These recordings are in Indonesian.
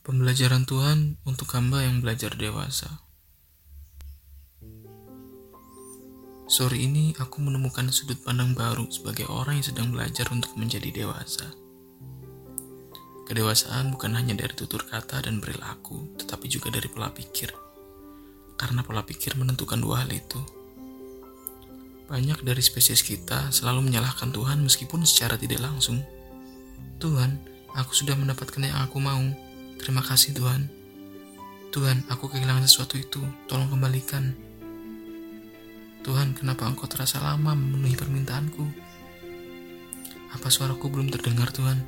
Pembelajaran Tuhan untuk hamba yang belajar dewasa. Sore ini aku menemukan sudut pandang baru sebagai orang yang sedang belajar untuk menjadi dewasa. Kedewasaan bukan hanya dari tutur kata dan perilaku, tetapi juga dari pola pikir. Karena pola pikir menentukan dua hal itu. Banyak dari spesies kita selalu menyalahkan Tuhan meskipun secara tidak langsung. Tuhan, aku sudah mendapatkan yang aku mau. Terima kasih Tuhan. Tuhan, aku kehilangan sesuatu itu. Tolong kembalikan. Tuhan, kenapa Engkau terasa lama memenuhi permintaanku? Apa suaraku belum terdengar Tuhan?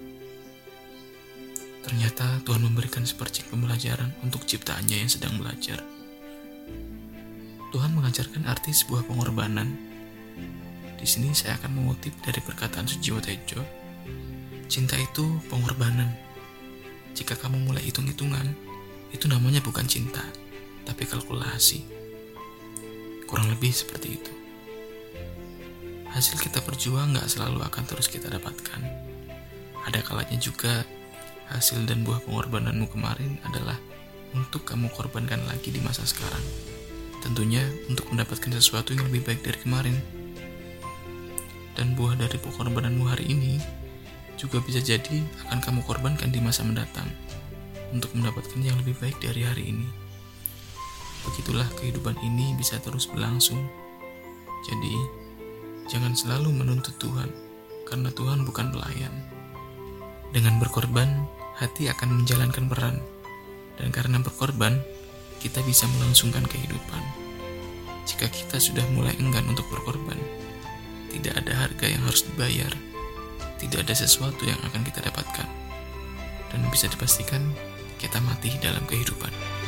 Ternyata Tuhan memberikan sepercik pembelajaran untuk ciptaannya yang sedang belajar. Tuhan mengajarkan arti sebuah pengorbanan. Di sini saya akan mengutip dari perkataan Sujiwo Tejo. Cinta itu pengorbanan. Jika kamu mulai hitung-hitungan, itu namanya bukan cinta, tapi kalkulasi. Kurang lebih seperti itu. Hasil kita berjuang gak selalu akan terus kita dapatkan. Ada kalanya juga, hasil dan buah pengorbananmu kemarin adalah untuk kamu korbankan lagi di masa sekarang. Tentunya untuk mendapatkan sesuatu yang lebih baik dari kemarin. Dan buah dari pengorbananmu hari ini juga bisa jadi akan kamu korbankan di masa mendatang untuk mendapatkan yang lebih baik dari hari ini. Begitulah kehidupan ini bisa terus berlangsung. Jadi, jangan selalu menuntut Tuhan, karena Tuhan bukan pelayan. Dengan berkorban, hati akan menjalankan peran. Dan karena berkorban, kita bisa melangsungkan kehidupan. Jika kita sudah mulai enggan untuk berkorban, tidak ada harga yang harus dibayar. Tidak ada sesuatu yang akan kita dapatkan. Dan bisa dipastikan, kita mati dalam kehidupan.